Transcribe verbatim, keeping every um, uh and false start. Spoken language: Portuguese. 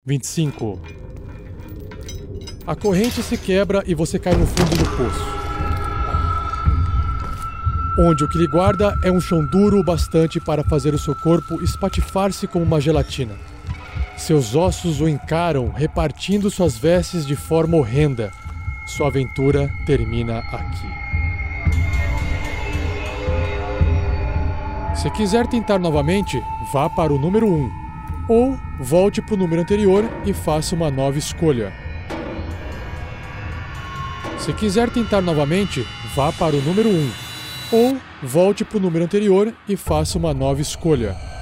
vinte e cinco. A corrente se quebra e você cai no fundo do poço, onde o que lhe guarda é um chão duro o bastante para fazer o seu corpo espatifar-se como uma gelatina. Seus ossos o encaram, repartindo suas vestes de forma horrenda. Sua aventura termina aqui. Se quiser tentar novamente, vá para o número um, ou volte para o número anterior e faça uma nova escolha. Se quiser tentar novamente, vá para o número um, ou volte para o número anterior e faça uma nova escolha.